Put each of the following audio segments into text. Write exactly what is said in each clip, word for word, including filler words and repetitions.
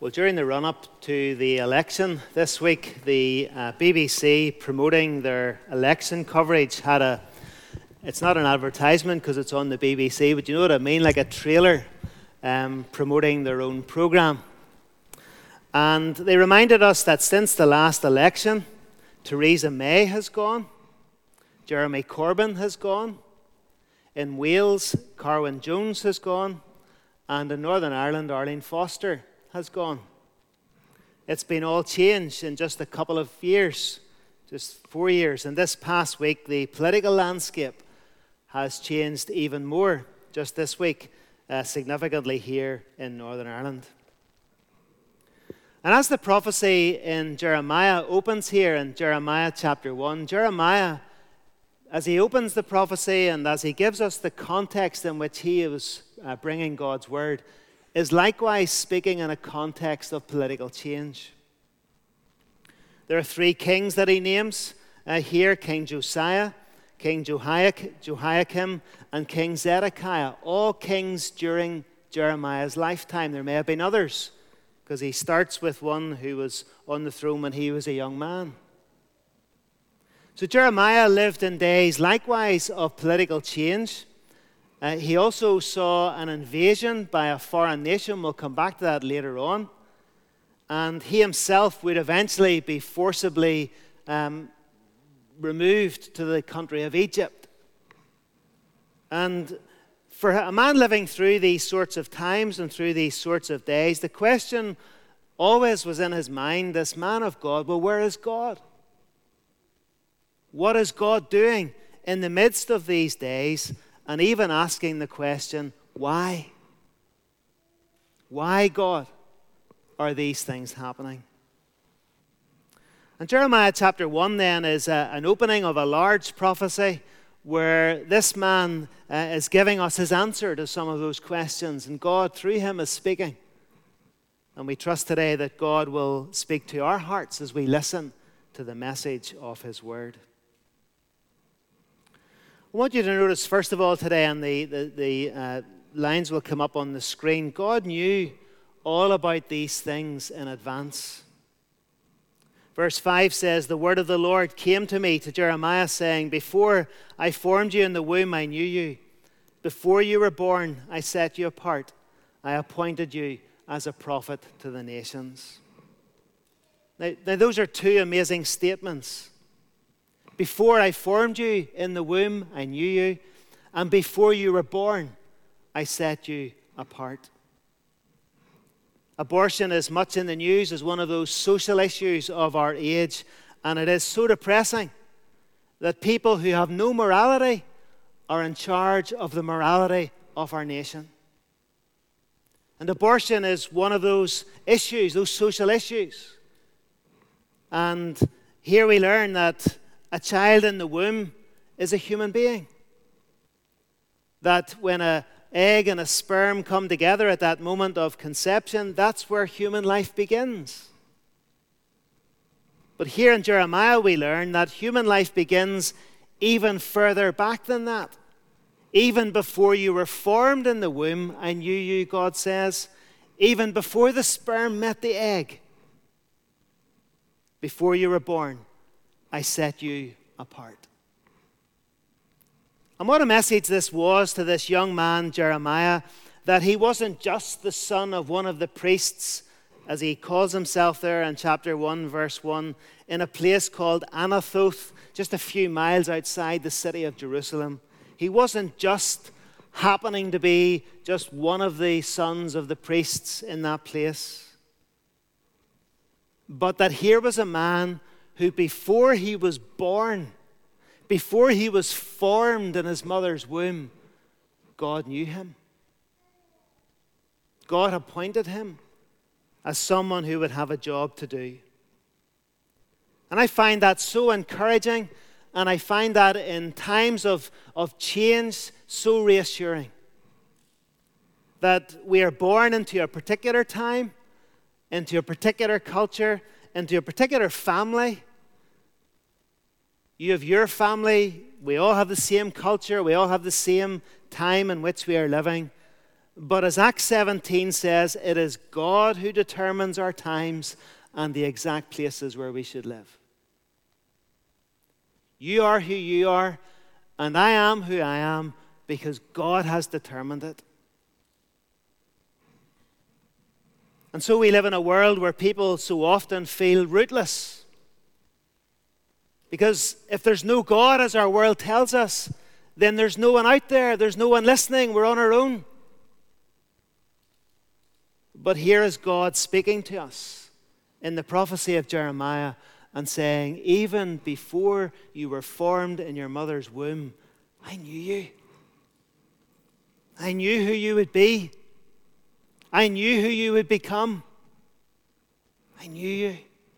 Well, during the run-up to the election this week, the uh, B B C, promoting their election coverage, had a, it's not an advertisement because it's on the B B C, but you know what I mean, like a trailer um, promoting their own programme. And they reminded us that since the last election, Theresa May has gone, Jeremy Corbyn has gone, in Wales, Carwyn Jones has gone, and in Northern Ireland, Arlene Foster has gone. It's been all changed in just a couple of years, just four years. And this past week, the political landscape has changed even more just this week, uh, significantly here in Northern Ireland. And as the prophecy in Jeremiah opens here in Jeremiah chapter one, Jeremiah, as he opens the prophecy and as he gives us the context in which he was uh, bringing God's word, is likewise speaking in a context of political change. There are three kings that he names uh, here, King Josiah, King Jehoiakim, and King Zedekiah, all kings during Jeremiah's lifetime. There may have been others, because he starts with one who was on the throne when he was a young man. So Jeremiah lived in days likewise of political change. Uh, he also saw an invasion by a foreign nation. We'll come back to that later on. And he himself would eventually be forcibly um, removed to the country of Egypt. And for a man living through these sorts of times and through these sorts of days, the question always was in his mind, this man of God, well, where is God? What is God doing in the midst of these days? And even asking the question, why? Why, God, are these things happening? And Jeremiah chapter one then is a, an opening of a large prophecy where this man uh, is giving us his answer to some of those questions. And God, through him, is speaking. And we trust today that God will speak to our hearts as we listen to the message of his word. I want you to notice, first of all, today, and the, the, the uh, lines will come up on the screen, God knew all about these things in advance. Verse five says, the word of the Lord came to me, to Jeremiah, saying, before I formed you in the womb, I knew you. Before you were born, I set you apart. I appointed you as a prophet to the nations. Now, now those are two amazing statements. Before I formed you in the womb, I knew you. And before you were born, I set you apart. Abortion is much in the news as one of those social issues of our age. And it is so depressing that people who have no morality are in charge of the morality of our nation. And abortion is one of those issues, those social issues. And here we learn that a child in the womb is a human being. That when an egg and a sperm come together at that moment of conception, that's where human life begins. But here in Jeremiah we learn that human life begins even further back than that. Even before you were formed in the womb, I knew you, God says. Even before the sperm met the egg. Before you were born, I set you apart. And what a message this was to this young man, Jeremiah, that he wasn't just the son of one of the priests, as he calls himself there in chapter one, verse one, in a place called Anathoth, just a few miles outside the city of Jerusalem. He wasn't just happening to be just one of the sons of the priests in that place, but that here was a man who before he was born, before he was formed in his mother's womb, God knew him. God appointed him as someone who would have a job to do. And I find that so encouraging, and I find that in times of, of change so reassuring. That we are born into a particular time, into a particular culture, into a particular family. You have your family. We all have the same culture. We all have the same time in which we are living. But as Acts seventeen says, it is God who determines our times and the exact places where we should live. You are who you are, and I am who I am, because God has determined it. And so we live in a world where people so often feel rootless. Because if there's no God, as our world tells us, then there's no one out there, there's no one listening, we're on our own. But here is God speaking to us in the prophecy of Jeremiah and saying, even before you were formed in your mother's womb, I knew you. I knew who you would be. I knew who you would become. I knew you.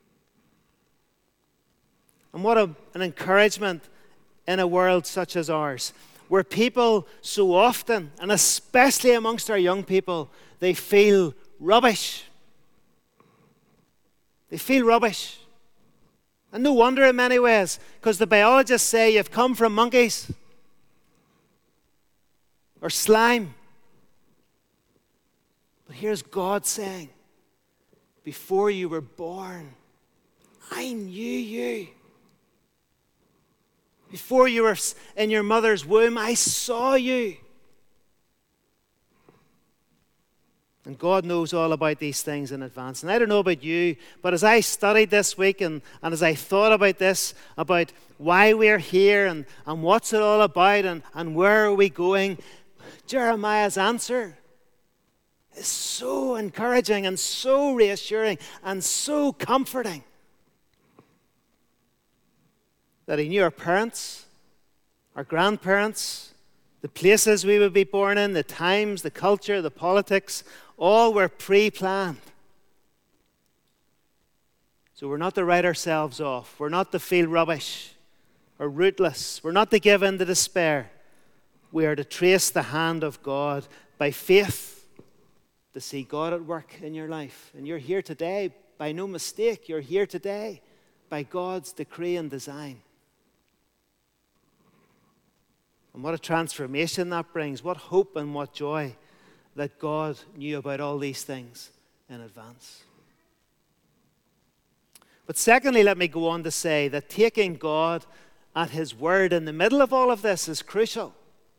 And what a, an encouragement in a world such as ours, where people so often, and especially amongst our young people, they feel rubbish. They feel rubbish. And no wonder in many ways, because the biologists say you've come from monkeys or slime. But here's God saying, before you were born, I knew you. Before you were in your mother's womb, I saw you. And God knows all about these things in advance. And I don't know about you, but as I studied this week and, and as I thought about this, about why we're here and, and what's it all about and, and where are we going, Jeremiah's answer is so encouraging and so reassuring and so comforting. That he knew our parents, our grandparents, the places we would be born in, the times, the culture, the politics, all were pre-planned. So we're not to write ourselves off. We're not to feel rubbish or rootless. We're not to give in to despair. We are to trace the hand of God by faith to see God at work in your life. And you're here today by no mistake. You're here today by God's decree and design. And what a transformation that brings. What hope and what joy that God knew about all these things in advance. But secondly, let me go on to say that taking God at his word in the middle of all of this is crucial.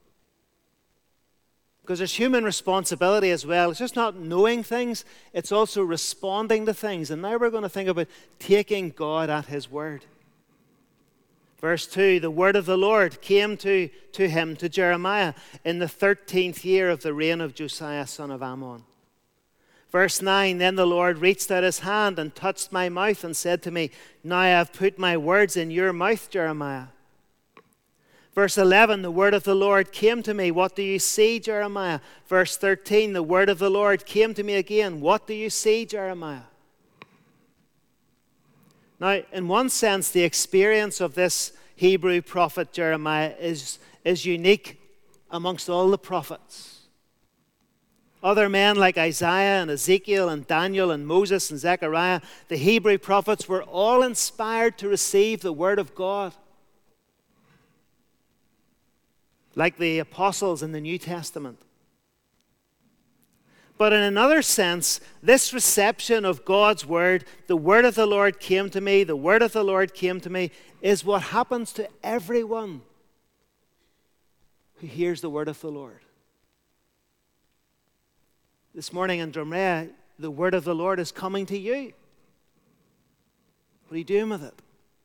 Because there's human responsibility as well. It's just not knowing things, it's also responding to things. And now we're going to think about taking God at his word. Verse two, the word of the Lord came to, to him, to Jeremiah, in the thirteenth year of the reign of Josiah, son of Ammon. Verse nine, then the Lord reached out his hand and touched my mouth and said to me, now I have put my words in your mouth, Jeremiah. Verse eleven, the word of the Lord came to me. What do you see, Jeremiah? Verse thirteen, the word of the Lord came to me again. What do you see, Jeremiah? Now, in one sense, the experience of this Hebrew prophet Jeremiah is, is unique amongst all the prophets. Other men like Isaiah and Ezekiel and Daniel and Moses and Zechariah, the Hebrew prophets were all inspired to receive the word of God. Like the apostles in the New Testament. But in another sense, this reception of God's word, the word of the Lord came to me, the word of the Lord came to me, is what happens to everyone who hears the word of the Lord. This morning in Drumrea, the word of the Lord is coming to you. What are you doing with it?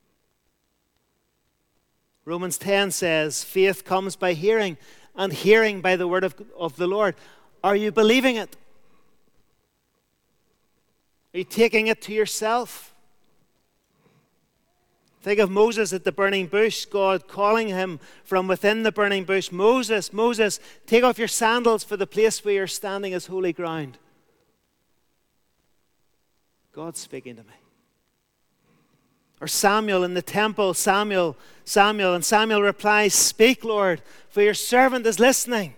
Romans ten says, faith comes by hearing, and hearing by the word of, of the Lord. Are you believing it? Are you taking it to yourself? Think of Moses at the burning bush, God calling him from within the burning bush. Moses, Moses, take off your sandals, for the place where you're standing is holy ground. God's speaking to me. Or Samuel in the temple, Samuel, Samuel, and Samuel replies, speak, Lord, for your servant is listening.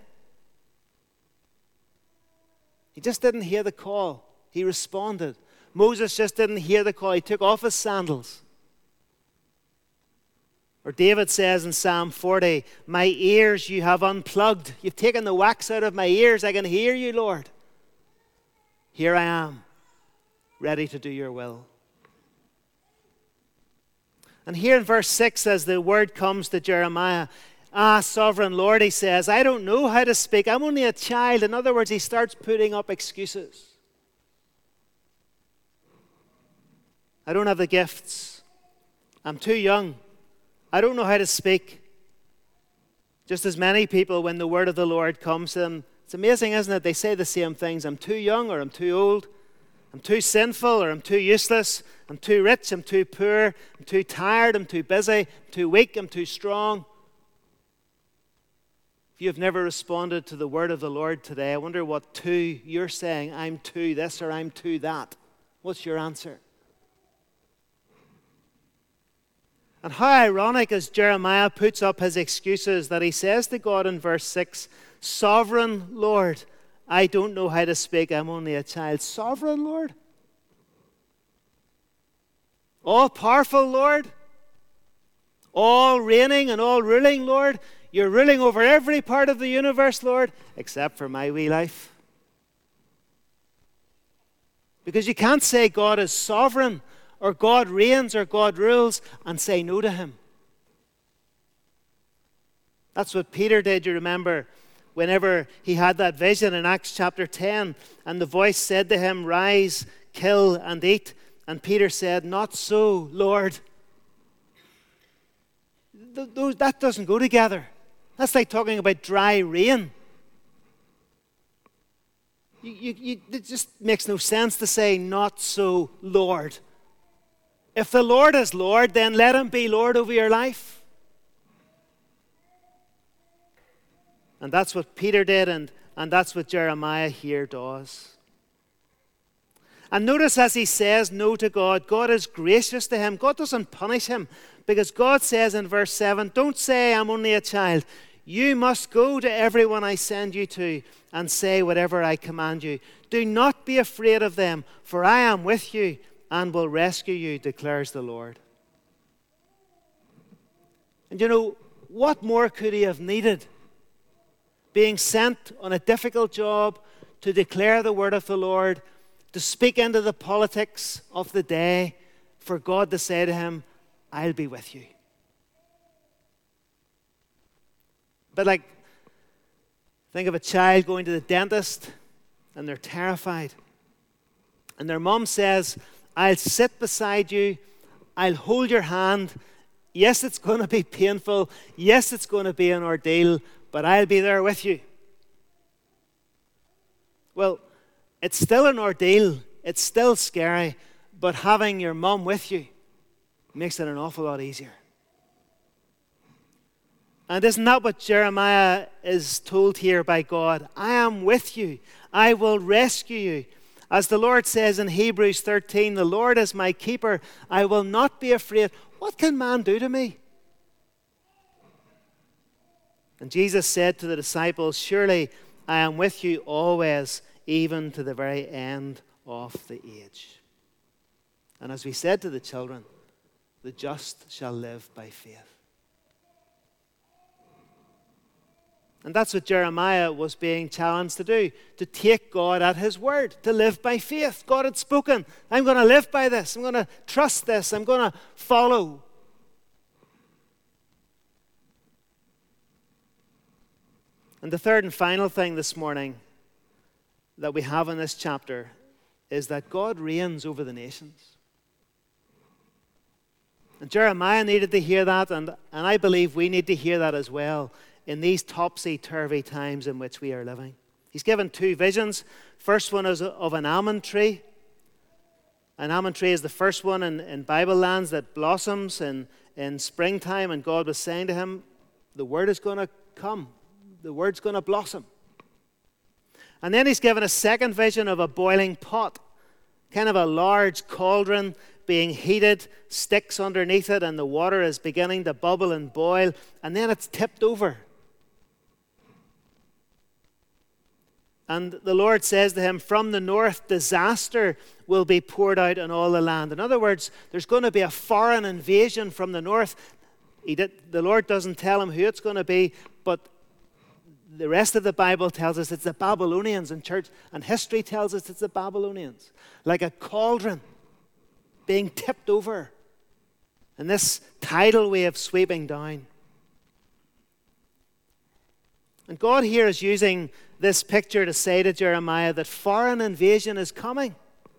He just didn't hear the call. He responded. Moses just didn't hear the call. He took off his sandals. Or David says in Psalm forty, my ears you have unplugged. You've taken the wax out of my ears. I can hear you, Lord. Here I am, ready to do your will. And here in verse six, as the word comes to Jeremiah, ah, sovereign Lord, he says, I don't know how to speak. I'm only a child. In other words, he starts putting up excuses. I don't have the gifts. I'm too young. I don't know how to speak. Just as many people, when the word of the Lord comes to them, it's amazing, isn't it? They say the same things. I'm too young, or I'm too old. I'm too sinful, or I'm too useless. I'm too rich, I'm too poor. I'm too tired, I'm too busy. I'm too weak, I'm too strong. If you have never responded to the word of the Lord today, I wonder what too you're saying. I'm too this or I'm too that. What's your answer? And how ironic as Jeremiah puts up his excuses that he says to God in verse six, Sovereign Lord, I don't know how to speak, I'm only a child. Sovereign Lord? All-powerful Lord? All reigning and all ruling Lord? You're ruling over every part of the universe, Lord, except for my wee life. Because you can't say God is sovereign, or God reigns, or God rules, and say no to him. That's what Peter did, you remember, whenever he had that vision in Acts chapter ten, and the voice said to him, Rise, kill, and eat. And Peter said, Not so, Lord. That doesn't go together. That's like talking about dry rain. You, you, you, it just makes no sense to say, Not so, Lord. If the Lord is Lord, then let him be Lord over your life. And that's what Peter did, and, and that's what Jeremiah here does. And notice as he says no to God, God is gracious to him. God doesn't punish him, because God says in verse seven, Don't say I'm only a child. You must go to everyone I send you to and say whatever I command you. Do not be afraid of them, for I am with you and will rescue you, declares the Lord. And you know, what more could he have needed? Being sent on a difficult job to declare the word of the Lord, to speak into the politics of the day, for God to say to him, I'll be with you. But like, think of a child going to the dentist and they're terrified. And their mom says, I'll sit beside you. I'll hold your hand. Yes, it's going to be painful. Yes, it's going to be an ordeal, but I'll be there with you. Well, it's still an ordeal. It's still scary, but having your mom with you makes it an awful lot easier. And isn't that what Jeremiah is told here by God? I am with you. I will rescue you. As the Lord says in Hebrews thirteen, the Lord is my keeper. I will not be afraid. What can man do to me? And Jesus said to the disciples, Surely I am with you always, even to the very end of the age. And as we said to the children, the just shall live by faith. And that's what Jeremiah was being challenged to do, to take God at his word, to live by faith. God had spoken, I'm going to live by this, I'm going to trust this, I'm going to follow. And the third and final thing this morning that we have in this chapter is that God reigns over the nations. And Jeremiah needed to hear that, and, and I believe we need to hear that as well in these topsy-turvy times in which we are living. He's given two visions. First one is of an almond tree. An almond tree is the first one in, in Bible lands that blossoms in, in springtime, and God was saying to him, the word is going to come. The word's going to blossom. And then he's given a second vision of a boiling pot, kind of a large cauldron being heated, sticks underneath it, and the water is beginning to bubble and boil, and then it's tipped over. And the Lord says to him, from the north, disaster will be poured out on all the land. In other words, there's going to be a foreign invasion from the north. He did, the Lord doesn't tell him who it's going to be, but the rest of the Bible tells us it's the Babylonians, and church and history tells us it's the Babylonians. Like a cauldron being tipped over, and this tidal wave sweeping down. And God here is using this picture to say to Jeremiah that foreign invasion is coming.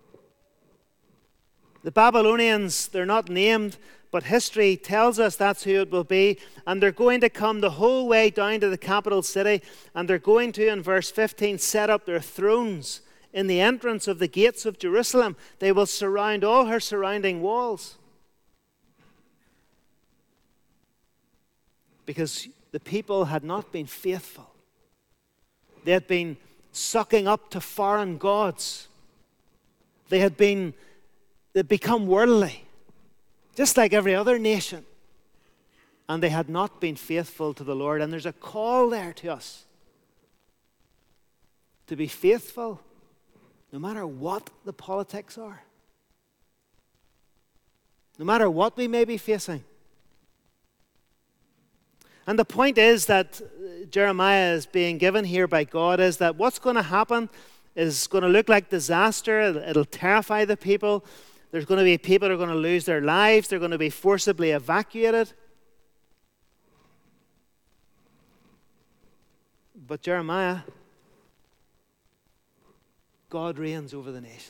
The Babylonians, they're not named, but history tells us that's who it will be. And they're going to come the whole way down to the capital city. And they're going to, in verse fifteen, set up their thrones in the entrance of the gates of Jerusalem. They will surround all her surrounding walls. Because the people had not been faithful. They had been sucking up to foreign gods. They had been, they'd become worldly, just like every other nation. And they had not been faithful to the Lord. And there's a call there to us to be faithful no matter what the politics are. No matter what we may be facing. And the point is that Jeremiah is being given here by God is that what's going to happen is going to look like disaster. It'll terrify the people. There's going to be people who are going to lose their lives. They're going to be forcibly evacuated. But Jeremiah, God reigns over the nations.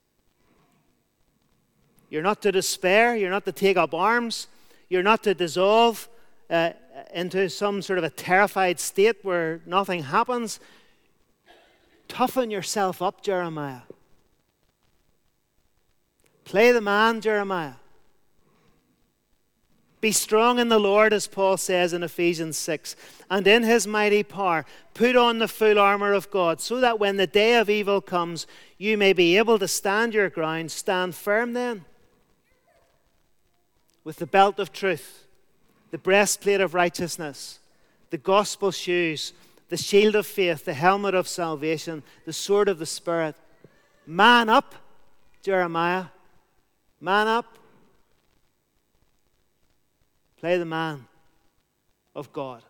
You're not to despair. You're not to take up arms. You're not to dissolve uh, into some sort of a terrified state where nothing happens. Toughen yourself up, Jeremiah. Play the man, Jeremiah. Be strong in the Lord, as Paul says in Ephesians six, and in his mighty power, put on the full armor of God, so that when the day of evil comes, you may be able to stand your ground. Stand firm then, with the belt of truth, the breastplate of righteousness, the gospel shoes, the shield of faith, the helmet of salvation, the sword of the Spirit. Man up, Jeremiah. Man up. Play the man of God.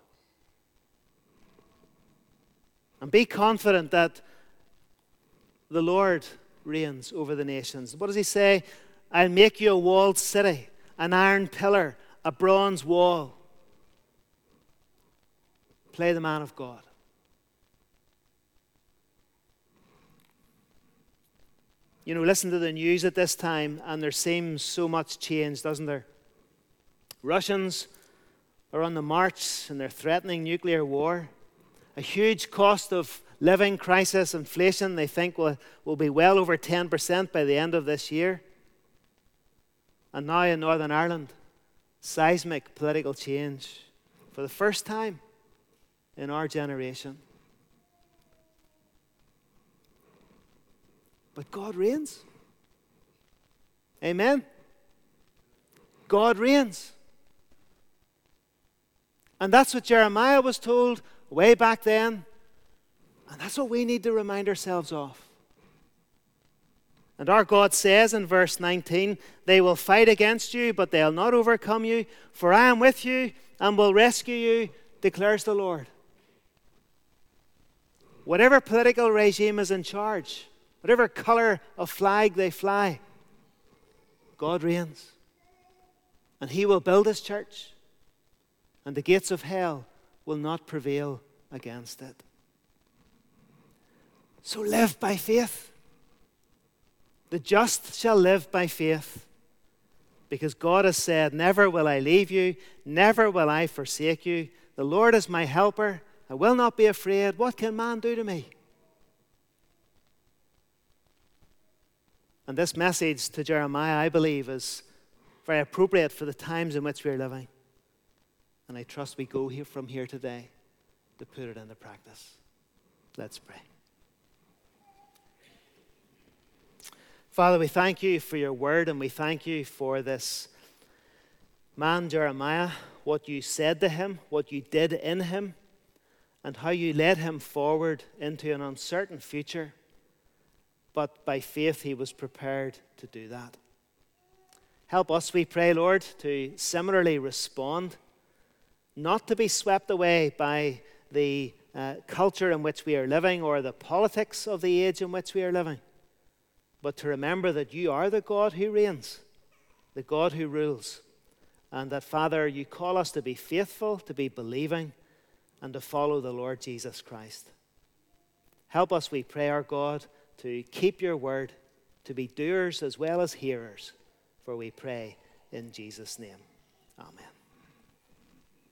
And be confident that the Lord reigns over the nations. What does he say? I'll make you a walled city, an iron pillar, a bronze wall. Play the man of God. You know, listen to the news at this time, and there seems so much change, doesn't there? Russians are on the march, and they're threatening nuclear war. A huge cost of living crisis, inflation, they think will, will be well over ten percent by the end of this year. And now in Northern Ireland, seismic political change for the first time in our generation. But God reigns. Amen. God reigns. And that's what Jeremiah was told way back then. And that's what we need to remind ourselves of. And our God says in verse nineteen, they will fight against you, but they'll not overcome you, for I am with you and will rescue you, declares the Lord. Whatever political regime is in charge, whatever color of flag they fly, God reigns. And he will build his church, and the gates of hell will not prevail against it. So live by faith. The just shall live by faith, because God has said, never will I leave you, never will I forsake you. The Lord is my helper. I will not be afraid. What can man do to me? And this message to Jeremiah, I believe, is very appropriate for the times in which we're living. And I trust we go here from here today to put it into practice. Let's pray. Father, we thank you for your word, and we thank you for this man, Jeremiah, what you said to him, what you did in him, and how you led him forward into an uncertain future. But by faith, he was prepared to do that. Help us, we pray, Lord, to similarly respond not to be swept away by the uh, culture in which we are living or the politics of the age in which we are living, but to remember that you are the God who reigns, the God who rules, and that, Father, you call us to be faithful, to be believing, and to follow the Lord Jesus Christ. Help us, we pray, our God, to keep your word, to be doers as well as hearers, for we pray in Jesus' name. Amen.